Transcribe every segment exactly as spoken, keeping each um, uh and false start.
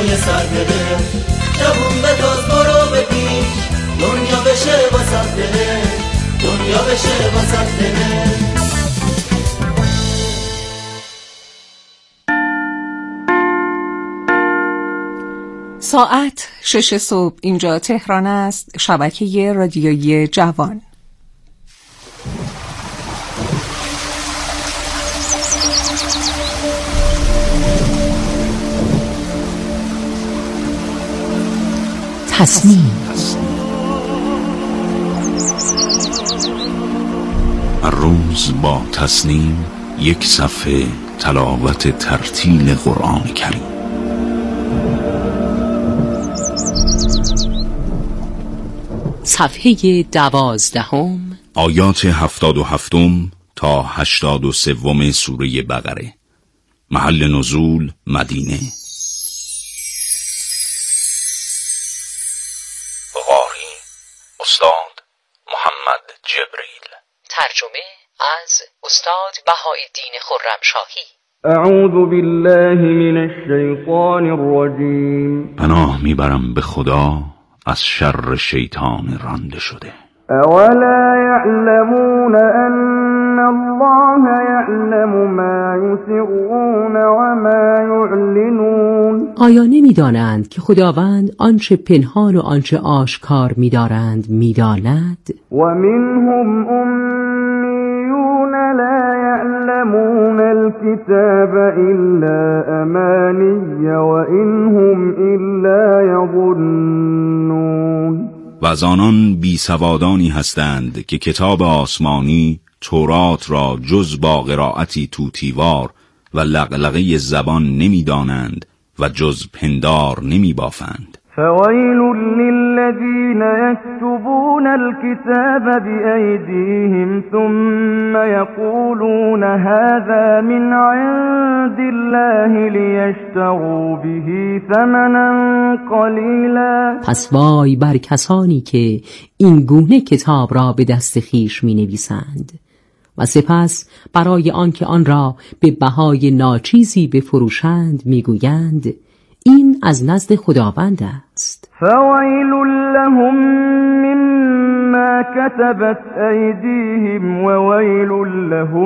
های سرده جوون به تاز برو به پیش دنیا بشه واسه دله دنیا بشه واسه دله. ساعت شش صبح اینجا تهران است. شبکه رادیویی جوان. تصمیم. روز با تصمیم یک صفحه تلاوت ترتیل قرآن کریم. صفحه دوازدهم، آیات هفتاد و هفتم تا هشتاد و سوم سوره بقره. محل نزول مدینه. قاری استاد محمد جبریل. ترجمه از استاد بهاءالدین خرمشاهی. اعوذ بالله من الشیطان الرجیم. پناه میبرم به خدا از شر شیطان رانده شده. اولا یعلمون ان الله یعلم ما یسرون و ما یعلنون. آیا نمیدانند که خداوند آنچه پنهان و آنچه آشکار می‌دارند می‌داند؟ و منهم امیون لا یعلمون الكتاب الا امانی و انهم الا یظنون. و از آنان بی سوادانی هستند که کتاب آسمانی تورات را جز با قرائتی توتیوار و لغلغه زبان نمی دانند و جز پندار نمی بافند. فویل للذین یکتبون الكتاب بأیدیهم ثم یقولون هذا من عند الله لیشتروا به ثمنا قلیلا. پس وای بر کسانی که این گونه کتاب را به دست خویش می نویسند و سپس برای آنکه آن را به بهای ناچیزی بفروشند میگویند این از نزد خداوند است. فویل لهم مما كتبت ایدیهم و ویل لهم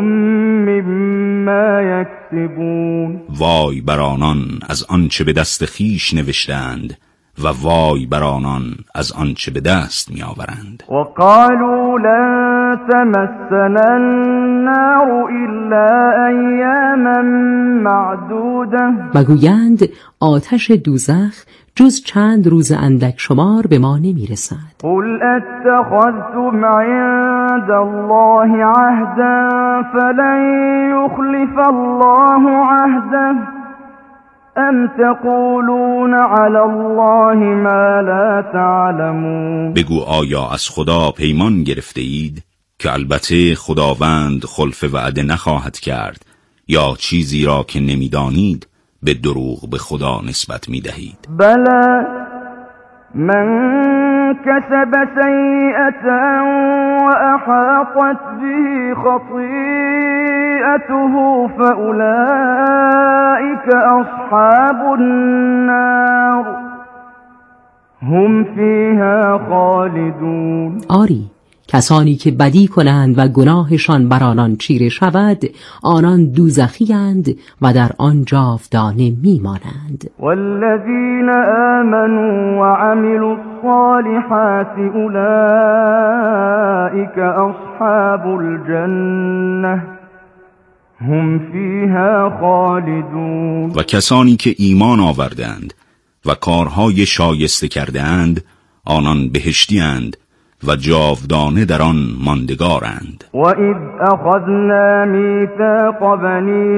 مما یکسبون. وای بر آنان از آنچه به دست خیش نوشتند و وای بر آنان از آنچه به دست می آورند. و قالوا لن تمسنا النار الا ایاما معدوده. و گویند آتش دوزخ جز چند روز اندک شمار به ما نمی رسد. قل اتخذتم عند الله عهدا فلن یخلف الله عهده ام تقولون علی الله ما لا تعلمون. بگو آیا از خدا پیمان گرفته اید که البته خداوند خلف وعده نخواهد کرد، یا چیزی را که نمیدانید به دروغ به خدا نسبت میدهید؟ بلی من کسب سیئة و احاطت به خطیئته فاولئک اصحاب النار هم فیها خالدون. آری، کسانی که بدی کنند و گناهشان بر آنان چیره شود آنان دوزخی اند و در آن جاودانه میمانند. والذین آمنوا وعملوا الصالحات اولئک اصحاب الجنه هم فیها خالدون. و کسانی که ایمان آوردند و کارهای شایسته کردند آنان بهشتی اند و جاودانه در آن ماندگارند. و اذ اخذنا میثاق بنی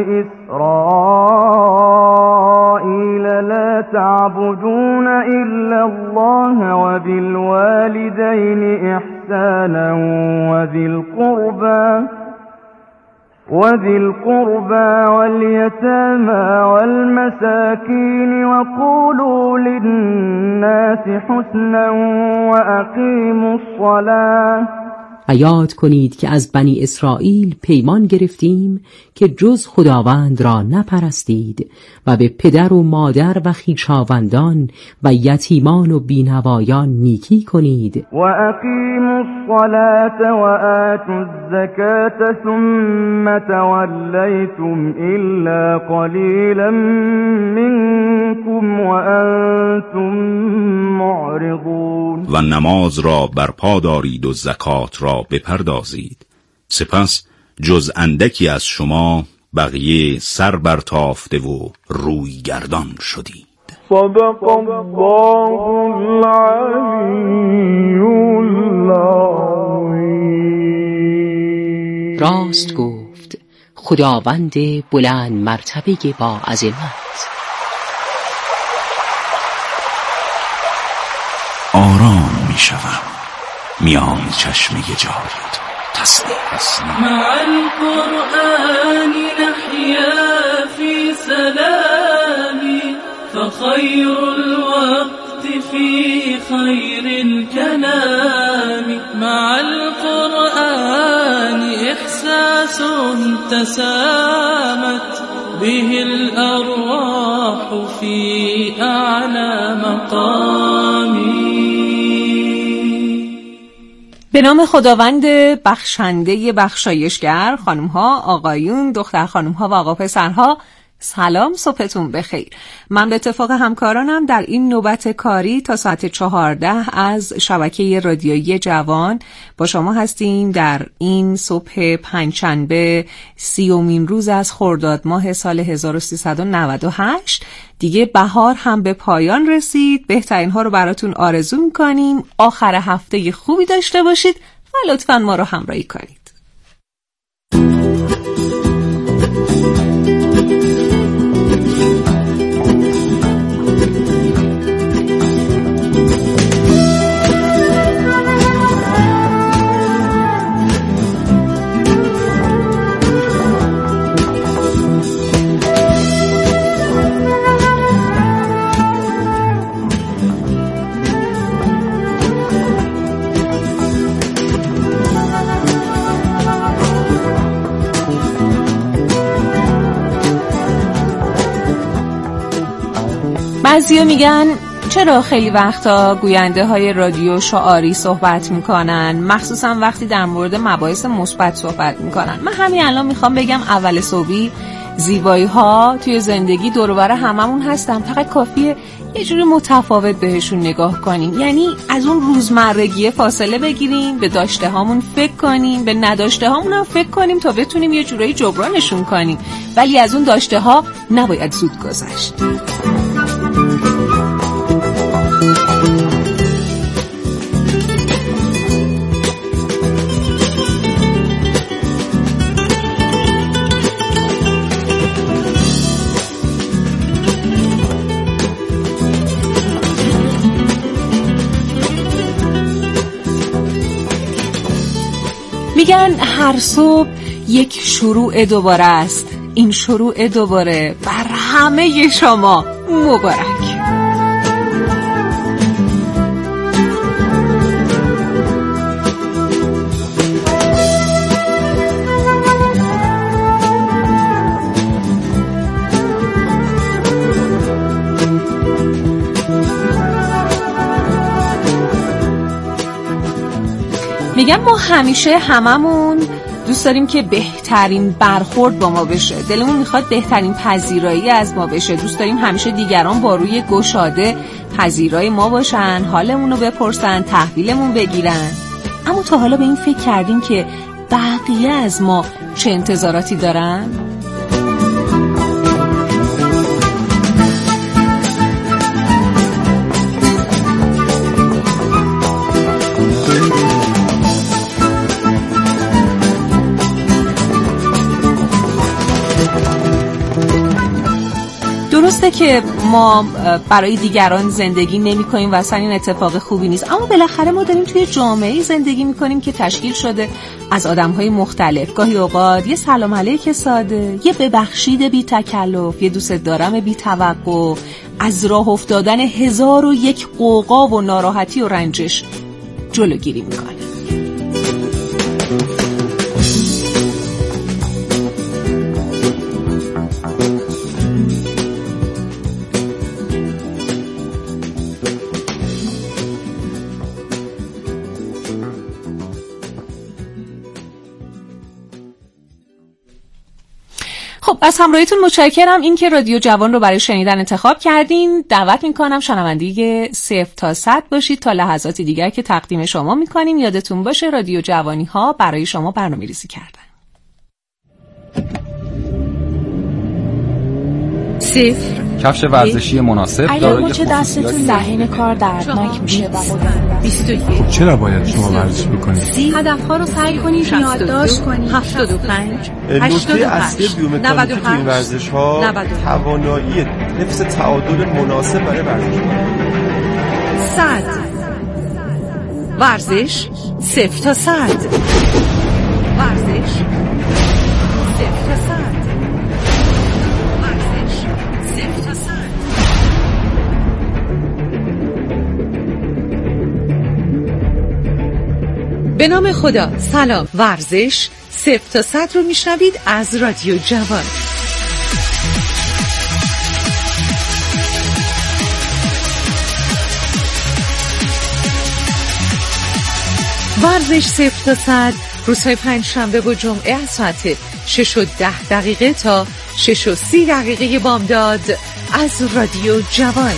اسرائیل لا تعبدون الا الله و بالوالدین احسانا و ذی القربى وذي القربى واليتامى والمساكين وقولوا للناس حسنا وأقيموا الصلاة و یاد کنید که از بنی اسرائیل پیمان گرفتیم که جز خداوند را نپرستید و به پدر و مادر و خویشاوندان و یتیمان و بینوایان نیکی کنید. و اقیموا الصلاة و آتوا الزکاة ثم تولیتم الا قلیلا منکم و انتم معرضون. و نماز را برپا دارید و زکات را بپردازید، سپس جز اندکی از شما بقیه سر برتافته و روی گردان شدید. صدق الله العلی العظیم. راست گفت خداوند بلند مرتبه با عظمت. آرام می شوم میان چشمه جاری تو تسلیم. مع القرآن نحيا في سلام فخير الوقت في خير الكلام. مع القرآن إحساس تسامت به الأرواح في أعلى مقام. به نام خداوند بخشنده بخشایشگر. خانم ها، آقایون، دختر خانم ها و آقا پسرها، سلام، صبحتون بخیر. من به اتفاق همکارانم در این نوبت کاری تا ساعت چهارده از شبکه رادیویی جوان با شما هستیم در این صبح پنجشنبه سیومین روز از خرداد ماه سال هزار و سیصد و نود و هشت. دیگه بهار هم به پایان رسید. بهترین ها رو براتون آرزو میکنیم. آخر هفته خوبی داشته باشید و لطفاً ما رو همراهی کنید. بعضیا میگن چرا خیلی وقتا گوینده های رادیو شعاری صحبت میکنن، مخصوصا وقتی در مورد مباحث مثبت صحبت میکنن. من همین الان میخوام بگم اول صبحی زیبایی ها توی زندگی دور و بر هممون هستن، فقط کافیه یه جوری متفاوت بهشون نگاه کنیم. یعنی از اون روزمرگی فاصله بگیریم، به داشته هامون فکر کنیم، به نداشته هامون هم فکر کنیم تا بتونیم یه جورایی جبرانشون کنیم، ولی از اون داشته ها نباید زود گذشت. میگن هر صبح یک شروع دوباره است. این شروع دوباره بر همه شما مبارک. میگم ما همیشه هممون دوست داریم که بهترین برخورد با ما بشه، دلمون میخواد بهترین پذیرایی از ما بشه، دوست داریم همیشه دیگران با روی گشاده پذیرای ما باشن، حالمون رو بپرسن، تحویلمون بگیرن. اما تا حالا به این فکر کردیم که بقیه از ما چه انتظاراتی دارن؟ درسته که ما برای دیگران زندگی نمی کنیم و اصلا این اتفاق خوبی نیست، اما بالاخره ما داریم توی جامعه زندگی می کنیم که تشکیل شده از آدم‌های مختلف. گاهی اوقات یه سلام علیک ساده، یه ببخشید بی تکلف، یه دوست دارم بی توقع، از راه افتادن هزار و یک قوقا و ناراحتی و رنجش جلوگیری میکنه. خب از همراهیتون متشکرم. این که رادیو جوان رو برای شنیدن انتخاب کردین، دعوت میکنم شنونده صفر تا صد باشید تا لحظاتی دیگر که تقدیم شما میکنیم. یادتون باشه رادیو جوانی ها برای شما برنامه‌ریزی کردن. صفر کفش ورزشی مناسب اگر مچ دستتون لحن کار دردناک میشه و بیست و یک چرا باید شما ورزش بکنید؟ هدفها رو سعی کنید یادداشت کنید. هفتاد و پنج نکته اصلی بیومکانیک تو این ورزش ها توانایی حفظ تعادل مناسب برای ورزش صد ورزش صفر تا صد ورزش صفر تا صد ورزش صفر تا صد. به نام خدا. سلام. ورزش صفر تا صد رو میشنوید از رادیو جوان. ورزش صفر تا صد روزهای پنج شنبه و جمعه از ساعت شش و ده دقیقه تا شش و سی دقیقه بامداد از رادیو جوان.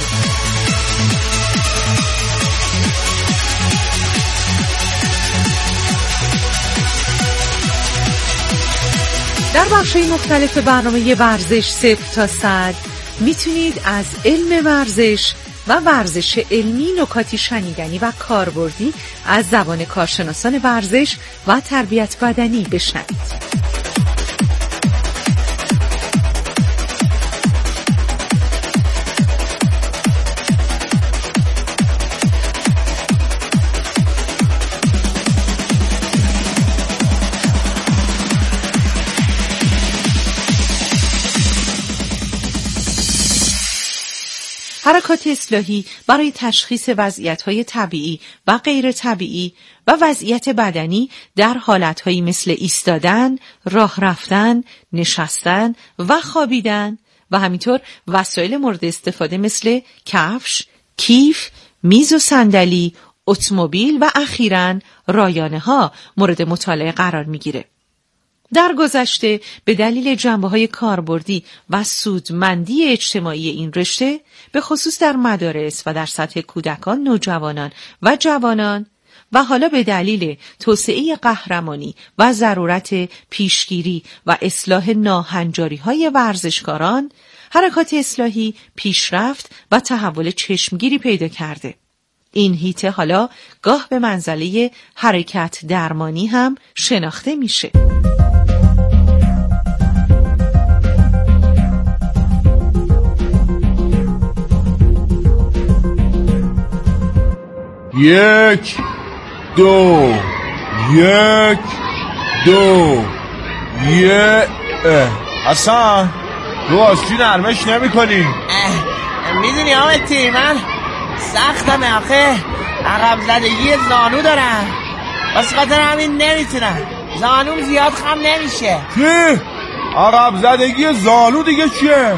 در بخش‌های مختلف برنامه ورزش صفر تا صد میتونید از علم ورزش و ورزش علمی نکاتی شنیدنی و کاربردی از زبان کارشناسان ورزش و تربیت بدنی بشنوید. حرکات اصلاحی برای تشخیص وضعیت‌های طبیعی و غیر طبیعی و وضعیت بدنی در حالت‌هایی مثل ایستادن، راه رفتن، نشستن و خوابیدن و همینطور وسایل مورد استفاده مثل کفش، کیف، میز و صندلی، اتومبیل و اخیراً رایانه‌ها مورد مطالعه قرار می‌گیره. در گذشته به دلیل جنبه‌های کاربردی و سودمندی اجتماعی این رشته به خصوص در مدارس و در سطح کودکان، نوجوانان و جوانان و حالا به دلیل توسعه قهرمانی و ضرورت پیشگیری و اصلاح ناهنجاری‌های ورزشکاران، حرکات اصلاحی پیشرفت و تحول چشمگیری پیدا کرده. این هیته حالا گاه به منزله حرکت درمانی هم شناخته میشه. یک دو یک دو یه حسن رو آستی نرمش نمی کنی؟ میدونی آمدی من سختم آخه عقب زدگی زانو دارم، بس خاطر همین نمیتونم، زانوم زیاد خم نمیشه. چی؟ عقب زدگی زانو دیگه چیه؟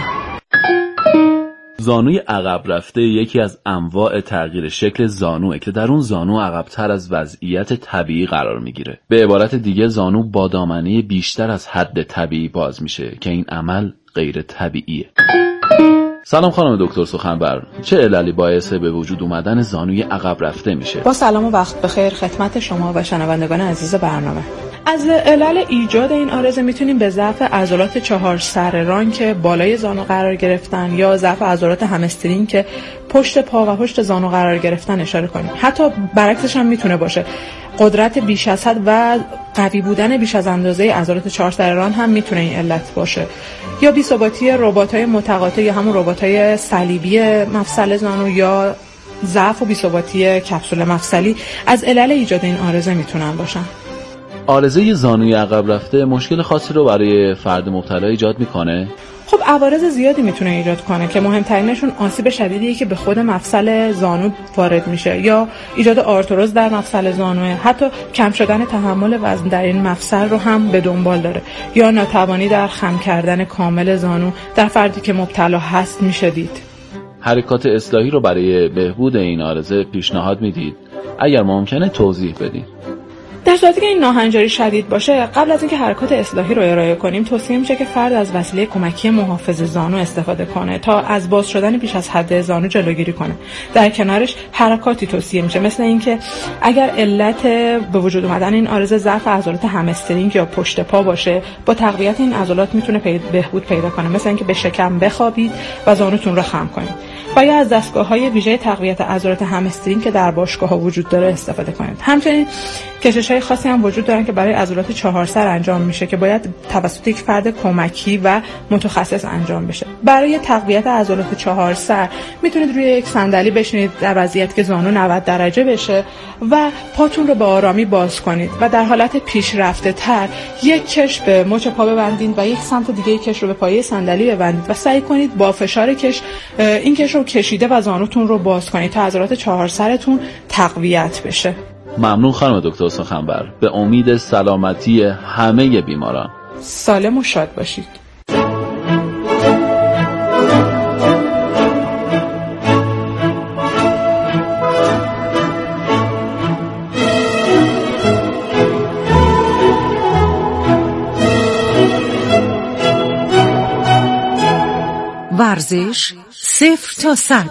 زانوی عقب رفته یکی از انواع تغییر شکل زانوئه که در اون زانو عقب‌تر از وضعیت طبیعی قرار میگیره. به عبارت دیگه زانو با دامنه بیشتر از حد طبیعی باز میشه که این عمل غیر طبیعیه. سلام خانم دکتر سخنبر، چه عللی باعث به وجود اومدن زانوی عقب رفته میشه؟ با سلام و وقت بخیر خدمت شما و شنوندگان عزیز برنامه. از علل ایجاد این آرزه میتونیم به ضعف عضلات چهار سر ران که بالای زانو قرار گرفتن یا ضعف عضلات همسترینگ که پشت پا و پشت زانو قرار گرفتن اشاره کنیم. حتی برعکسش هم میتونه باشه. قدرت بیش از حد و قوی بودن بیش از اندازه عضلات چهار سر ران هم میتونه این علت باشه. یا بی‌ثباتی رباط‌های متقاطع یا همون رباط‌های صلیبی مفصل زانو یا ضعف و بی‌ثباتی کپسول مفصلی از علل ایجاد این آرزه میتونن باشن. آرزه زانوی عقب رفته مشکل خاصی رو برای فرد مبتلا ایجاد میکنه؟ خب عوارض زیادی میتونه ایجاد کنه که مهمترینشون آسیب شدیدیه که به خود مفصل زانو وارد میشه یا ایجاد آرتروز در مفصل زانو، حتی کم شدن تحمل وزن در این مفصل رو هم به دنبال داره یا ناتوانی در خم کردن کامل زانو در فردی که مبتلا هست میشه دید. حرکات اصلاحی رو برای بهبود این آرزه پیشنهاد میدید؟ اگر ممکنه توضیح بدید. در صورتی که این ناهنجاری شدید باشه، قبل از اینکه حرکات اصلاحی رو ارائه کنیم توصیه میشه که فرد از وسیله کمکی محافظ زانو استفاده کنه تا از باز شدن بیش از حد زانو جلوگیری کنه. در کنارش حرکاتی توصیه میشه، مثل اینکه اگر علت به وجود اومدن این عارضه ضعف عضلات همسترینگ یا پشت پا باشه، با تقویت این عضلات میتونه پید... بهبود پیدا کنه، مثل اینکه به شکم بخوابید و زانوتون رو خم کنید و یا از دستگاه‌های ویژه تقویت عضلات همسترینگ که در باشگاه‌ها وجود داره استفاده کنید. همچنین کشش‌های خاصی هم وجود دارن که برای عضلات چهار سر انجام میشه که باید توسط یک فرد کمکی و متخصص انجام بشه. برای تقویت عضلات چهار سر میتونید روی یک صندلی بشینید در وضعیت که زانو نود درجه بشه و پاتون رو به آرامی باز کنید و در حالت پیشرفته تر یک کش به مچ پا ببندید و یک سمت دیگه کش رو به پایه صندلی ببندید و سعی کنید با فشار کش این کش رو کشیده و زانوتون رو باز کنید تا عضلات چهار سرتون تقویت بشه. ممنون خانم دکتر سخنور. به امید سلامتی همه بیماران. سالم و شاد باشید. ورزش صفر تا صد.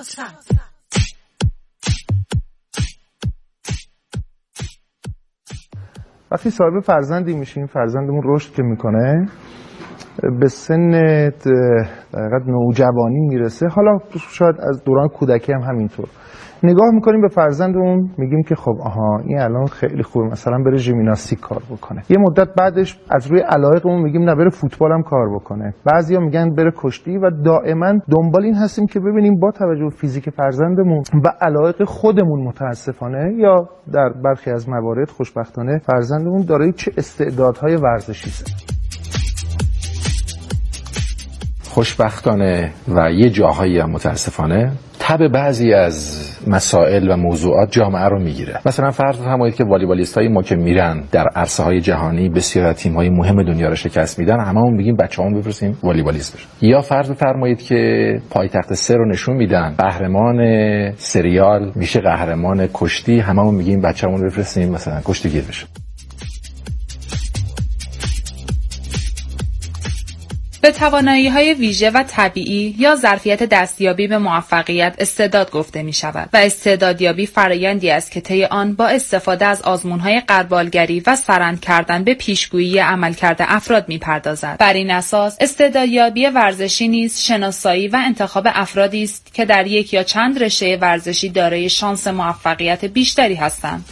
وقتی صاحب فرزندی میشیم، فرزندمون رشد که میکنه، به سن دقیقاً نوجوانی میرسه، حالا شاید از دوران کودکی هم همینطور، نگاه میکنیم به فرزندمون میگیم که خب آها این الان خیلی خوبه، مثلا بره ژیمناستیک کار بکنه. یه مدت بعدش از روی علایقمون میگیم نه بره فوتبال هم کار بکنه. بعضیا میگن بره کشتی و دائما دنبال این هستیم که ببینیم با توجه به فیزیک فرزندمون و علایق خودمون متاسفانه یا در برخی از موارد خوشبختانه فرزندمون دارای چه استعدادهای ورزشی است. خوشبختانه و یه جاهایی هم متاسفانه تب بعضی از مسائل و موضوعات جامعه رو میگیره. مثلا فرض فرمایید که والیبالیستای ما که میرن در عرصه‌های جهانی بسیار از تیم‌های مهم دنیا رو شکست میدن، هممون میگیم بچه‌مون بفرستیم والیبالیست بشن. یا فرض فرمایید که پایتخت سه رو نشون میدن، قهرمان سریال میشه قهرمان کشتی، هممون میگیم بچه‌مون بفرستیم مثلا کشتیگیر بشه. به توانایی‌های ویژه و طبیعی یا ظرفیت دستیابی به موفقیت استعداد گفته می‌شود و استعدادیابی فرآیندی است که طی آن با استفاده از آزمون‌های غربالگری و سرند کردن به پیشگویی عملکرد افراد می‌پردازد. بر این اساس استعدادیابی ورزشی نیز شناسایی و انتخاب افرادی است که در یک یا چند رشته ورزشی دارای شانس موفقیت بیشتری هستند.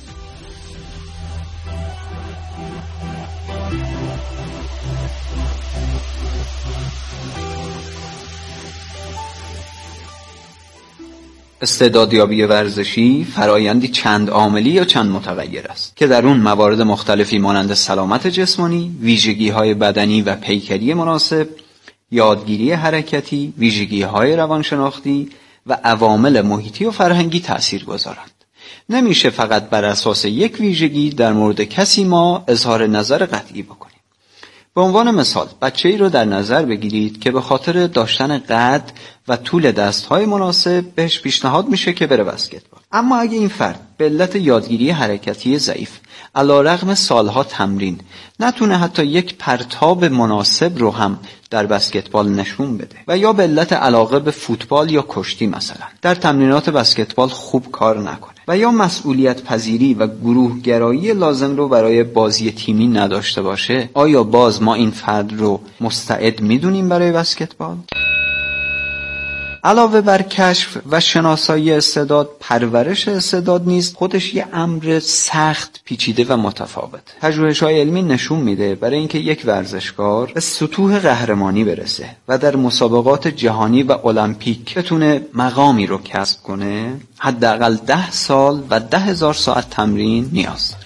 استعدادیابی ورزشی فرایندی چند عاملی یا چند متغیر است که در اون موارد مختلفی مانند سلامت جسمانی، ویژگی‌های بدنی و پیکری مناسب، یادگیری حرکتی، ویژگی‌های روانشناختی و عوامل محیطی و فرهنگی تأثیر گذارند. نمیشه فقط بر اساس یک ویژگی در مورد کسی ما اظهار نظر قطعی بکنیم. به عنوان مثال بچه‌ای رو در نظر بگیرید که به خاطر داشتن قد و طول دست‌های مناسب بهش پیشنهاد میشه که بره بسکتبال. اما اگه این فرد به علت یادگیری حرکتی ضعیف علیرغم سالها تمرین نتونه حتی یک پرتاب مناسب رو هم در بسکتبال نشون بده و یا به علت علاقه به فوتبال یا کشتی مثلا در تمرینات بسکتبال خوب کار نکنه و یا مسئولیت پذیری و گروه گرایی لازم رو برای بازی تیمی نداشته باشه، آیا باز ما این فرد رو مستعد میدونیم برای بسکتبال؟ علاوه بر کشف و شناسایی استعداد، پرورش استعداد نیز خودش یه امر سخت، پیچیده و متفاوت. پژوهش‌های علمی نشون میده برای اینکه یک ورزشکار به سطوح قهرمانی برسه و در مسابقات جهانی و المپیک بتونه مقامی رو کسب کنه، حداقل ده سال و ده هزار ساعت تمرین نیاز داره.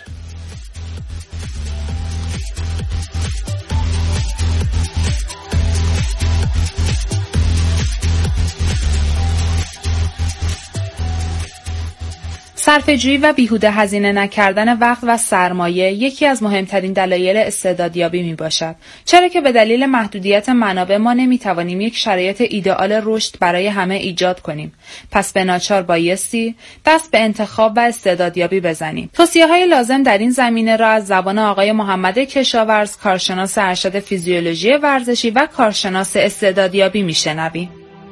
صرفه‌جویی و بیهوده هزینه نکردن وقت و سرمایه یکی از مهمترین دلایل استعدادیابی میباشد، چرا که به دلیل محدودیت منابع ما نمیتوانیم یک شرایط ایدئال رشد برای همه ایجاد کنیم. پس به ناچار بایستی دست به انتخاب و استعدادیابی بزنیم. توصیه‌های لازم در این زمینه را از زبان آقای محمد کشاورز، کارشناس ارشد فیزیولوژی ورزشی و کارشناس استعدادیابی میشنویم.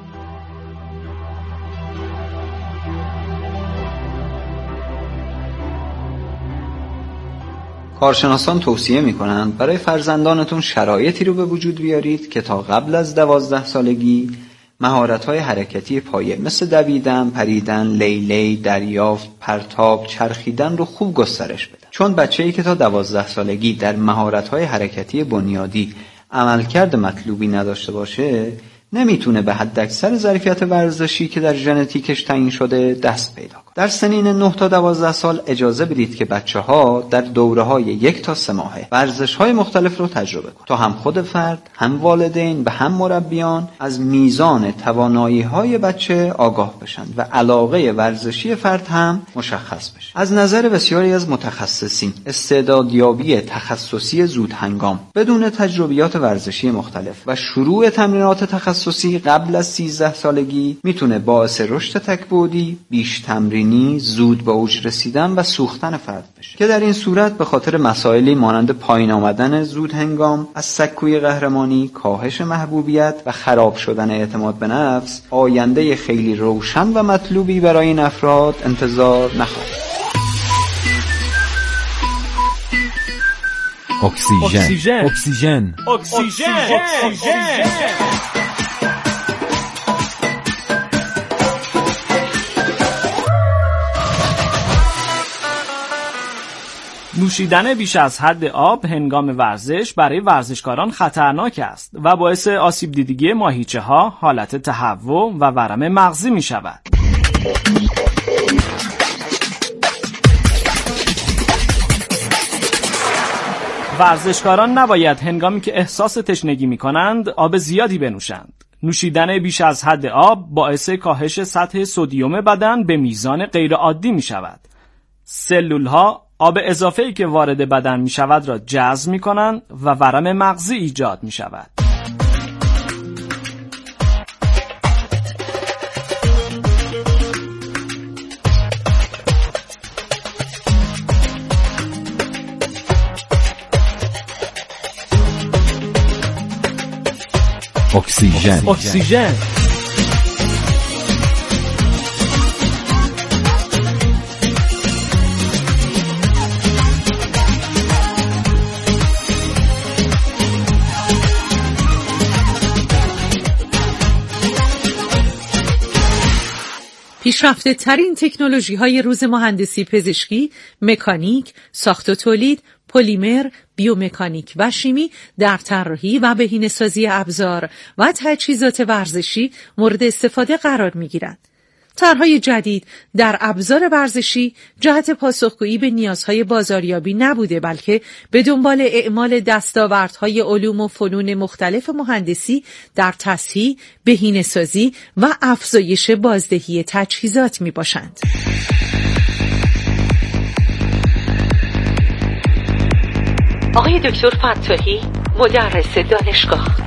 کارشناسان توصیه می‌کنند برای فرزندانتون شرایطی رو به وجود بیارید که تا قبل از دوازده سالگی مهارت‌های حرکتی پایه مثل دویدن، پریدن، لیلی، دریافت، پرتاب، چرخیدن رو خوب گسترش بدن. چون بچه‌ای که تا دوازده سالگی در مهارت‌های حرکتی بنیادی عملکرد مطلوبی نداشته باشه، نمیتونه به حداکثر ظرفیت ورزشی که در ژنتیکش تعیین شده دست پیدا کنه. در سنین نه تا دوازده سال اجازه بدید که بچه‌ها در دوره‌های یک تا سه ماهه ورزش‌های مختلف رو تجربه کنند تا هم خود فرد، هم والدین و هم مربیان از میزان توانایی‌های بچه آگاه بشن و علاقه ورزشی فرد هم مشخص بشه. از نظر بسیاری از متخصصین، استعدادیابی تخصصی زود هنگام بدون تجربیات ورزشی مختلف و شروع تمرینات تخصصی قبل از سیزده سالگی میتونه باعث رشد تک‌بعدی، بیش تمرینی، زود به اوج رسیدن و سوختن فرد بشه که در این صورت به خاطر مسائلی مانند پایین آمدن زود هنگام از سکوی قهرمانی، کاهش محبوبیت و خراب شدن اعتماد به نفس، آینده خیلی روشن و مطلوبی برای این افراد انتظار نخواهد. اکسیژن اکسیژن اکسیژن اکسیژن نوشیدن بیش از حد آب هنگام ورزش برای ورزشکاران خطرناک است و باعث آسیب دیدگی ماهیچه ها، حالت تهوع و ورم مغزی می شود. ورزشکاران نباید هنگامی که احساس تشنگی می کنند آب زیادی بنوشند. نوشیدن بیش از حد آب باعث کاهش سطح سدیم بدن به میزان غیرعادی می شود. سلول ها آب اضافه‌ای که وارد بدن می شود را جذب می کنند و ورم مغزی ایجاد می شود. اکسیژن اکسیژن پیشرفته ترین تکنولوژی های روز مهندسی پزشکی، مکانیک، ساخت و تولید، پلیمر، بیومکانیک و شیمی در طراحی و بهینه‌سازی ابزار و تجهیزات ورزشی مورد استفاده قرار می‌گیرند. طرح‌های جدید در ابزار ورزشی جهت پاسخگویی به نیازهای بازاریابی نبوده، بلکه به دنبال اعمال دستاوردهای علوم و فنون مختلف مهندسی در تصحیح، بهینه‌سازی و افزایش بازدهی تجهیزات میباشند. آقای دکتر فتاحی، مدرس دانشگاه.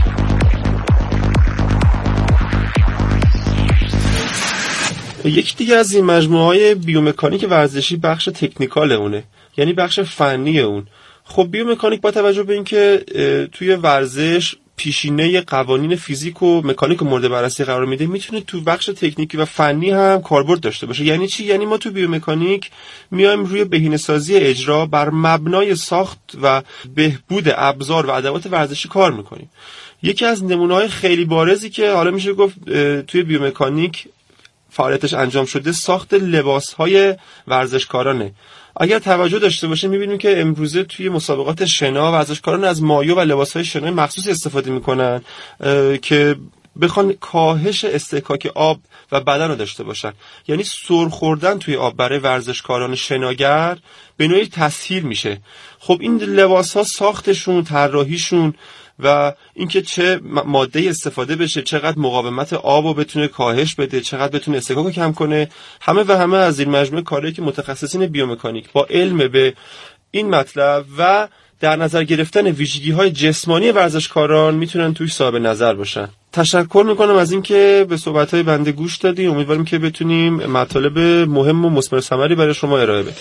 یک دیگه از این مجموعه‌های بیومکانیک ورزشی بخش تکنیکال اونه، یعنی بخش فنی اون. خب بیومکانیک با توجه به اینکه توی ورزش پیشینه قوانین فیزیک و مکانیک مورد بررسی قرار میده، میتونه تو بخش تکنیکی و فنی هم کاربرد داشته باشه. یعنی چی؟ یعنی ما تو بیومکانیک میایم روی بهینه‌سازی اجرا بر مبنای ساخت و بهبود ابزار و ادوات ورزشی کار میکنیم. یکی از نمونه‌های خیلی بارزی که حالا میشه گفت توی بیومکانیک فعالیتش انجام شده، ساخت لباس‌های ورزشکارانه. اگر توجه داشته باشیم می‌بینیم که امروزه توی مسابقات شنا ورزشکاران از مایو و لباس‌های شنای مخصوصی استفاده می‌کنن که بخوان کاهش استحکاک آب و بدن رو داشته باشن. یعنی سر خوردن توی آب برای ورزشکاران شناگر به نوعی تسهیل میشه. خب این لباس ها ساختشون، طراحیشون و اینکه چه ماده استفاده بشه، چقدر مقاومت آب رو بتونه کاهش بده، چقدر بتونه استحکاک رو کم کنه، همه و همه از این مجموعه کاری که متخصصین بیومکانیک با علم به این مطلب و در نظر گرفتن ویژگی‌های جسمانی ورزشکاران میتونن توی صاحب نظر باشن. تشکر میکنم از اینکه به صحبت‌های بنده گوش دادی. امیدوارم که بتونیم مطالب مهم و مثمر ثمری برای شما ارائه بدیم.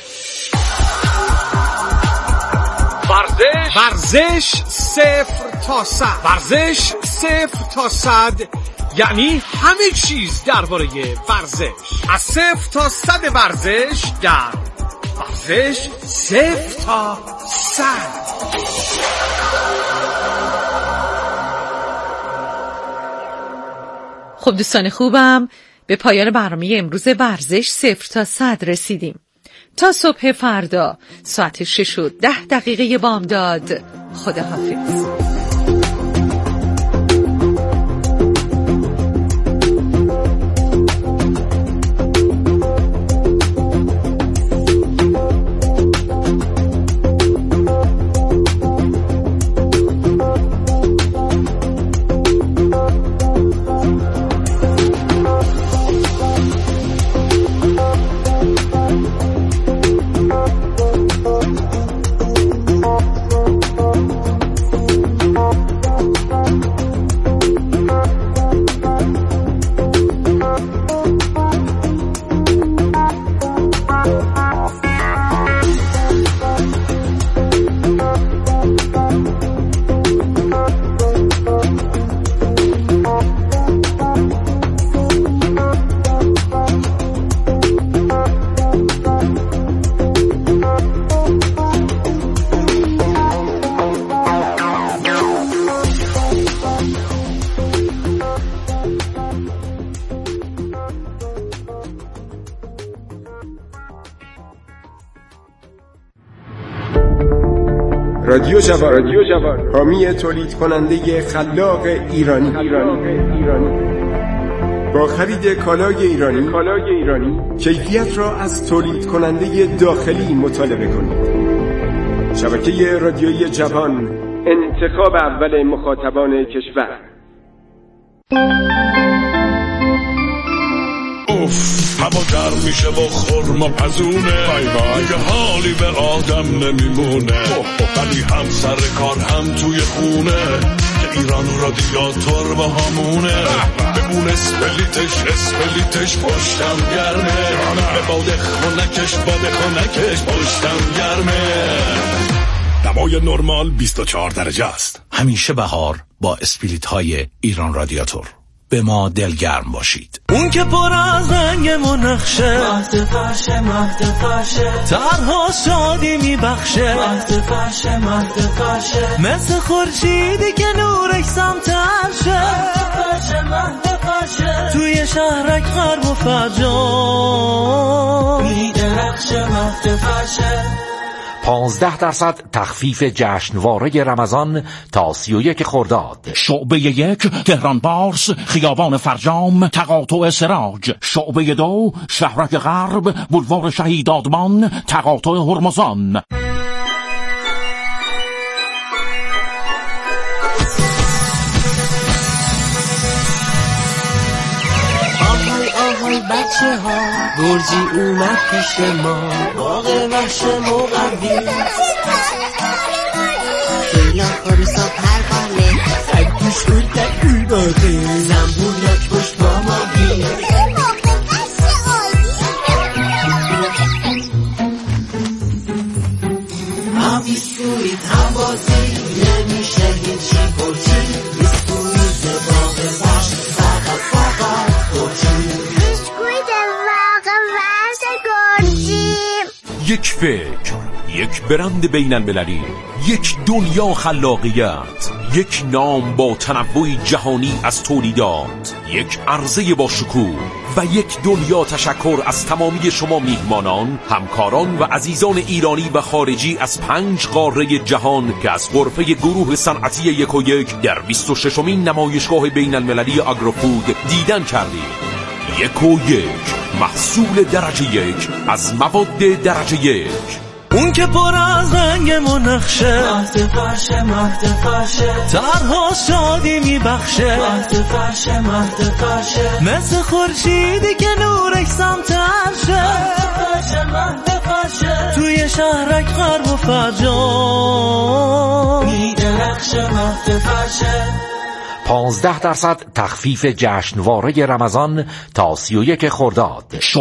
ورزش ورزش صفر تا صد ورزش صفر تا صد یعنی همه چیز درباره ورزش. از صفر تا صد ورزش در ورزش صفر تا صد. خب دوستان خوبم، به پایان برنامه امروز ورزش صفر تا صد رسیدیم. تا صبح فردا ساعت شش و ده دقیقه بامداد. خداحافظ. رادیو جوان، رادیو جوان، حامی تولید کننده خلاق ایرانی. ایرانی. ایرانی. با خرید کالای ایرانی، کالای ایرانی، کیفیت را از تولید کننده داخلی مطالبه کنید. شبکه رادیویی جوان، انتخاب اول مخاطبان کشور. اوف، هوا گرم میشه و خرما پزونه، دیگه حالی به آدم نمیمونه، ولی هم سر کار هم توی خونه، که ایران رادیاتور با همونه، بمون اسپلیتش اسپلیتش پشتم گرمه، به باد خونکش باد خونکش پشتم گرمه. دمای نرمال بیست و چهار درجه است. همیشه بهار با اسپلیت های ایران رادیاتور. به ما دلگرم باشید. اون که پر از رنگ منخشه، مهد فرشه مهد فرشه، ترها شادی میبخشه، مهد فرشه مهد فرشه، مثل خورشیدی که نورش سمتر شه، مهد فرشه مهد فرشه، توی شهرک غرب و فرجام میدرخشه، مهد فرشه. پانزده درصد تخفیف جشنواره رمضان تا سی و یک خرداد. شعبه یک تهران پارس خیابان فرجام تقاطع سراج. شعبه دو شهرک غرب بولوار شهید آدمان تقاطع هرمزان. بچه ها گرجی اومد پیش ما، باغ وحش مقوی، خیلا خروسا پروانه، سگ گوش گردک گول باقه، زنبور یک پشت با ماگی، آبی سوید هوازی، نمیشه هیچی گرجی، بسکویت باغ وحش فقط فقط گرجی. یک فکر، یک برند بین المللی، یک دنیا خلاقیت، یک نام با تنوعی جهانی از تولیدات، یک عرضه با شکوه و یک دنیا تشکر از تمامی شما میهمانان، همکاران و عزیزان ایرانی و خارجی از پنج قاره جهان که از غرفه گروه صنعتی یک و یک در بیست و ششمین نمایشگاه بین المللی آگروفود دیدن کردید. یک و یک، محصول درجه یک از مواد درجه یک. اون که پر از رنگ منخشه، مهد فرشه مهد فرشه، طرها شادی میبخشه، مهد فرشه مهد فرشه، مثل خورشیدی که نورش سمت عرشه، مهد فرشه مهد فرشه، توی شهرک غرب و فرجام میدرخشه مهد فرشه. پانزده درصد تخفیف جشنواره رمضان تا سی و یک خرداد.